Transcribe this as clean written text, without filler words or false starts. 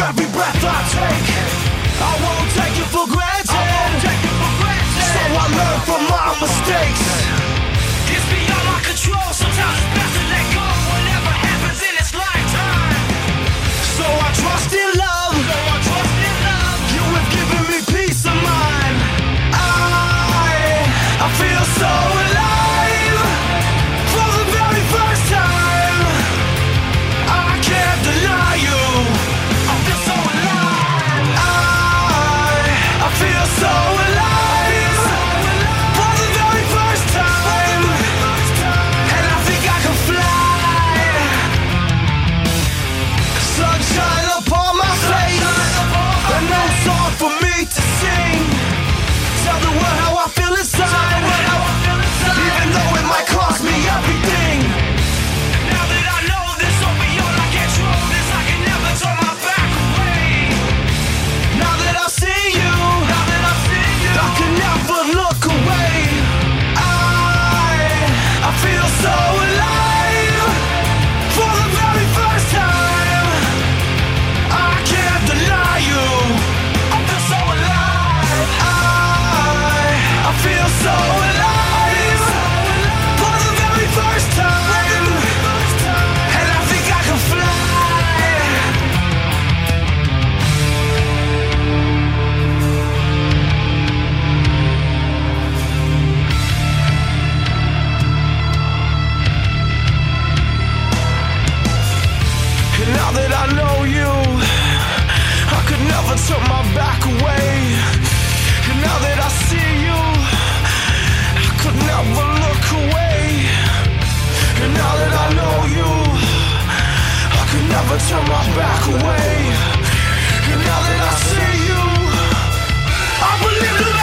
every breath I take. I won't take it for granted. So I learn from my mistakes. It's beyond my control. Sometimes it's best to let go. Whatever happens in its lifetime. So I trust in love. You have given me peace of mind. I feel so alive for the very first time. I can't deny you. I feel so alive. I feel so alive for the very first time. And I think I can fly. Sunshine upon my face. A new song for me to sing. Tell the world how I feel inside. Even though it might cost me everything. Now that I know this will be all I control, this I can never turn my back away. Now that I see you, I can never look away. I feel so alive for the very first time. I can't deny you. I feel so alive. I feel so alive for the very first time. And I think I can fly. And now that I know you, I could never turn my back away. And now that I see you, I could never look away. And now that I know you, I could never turn my back away. And now that I see you, I believe in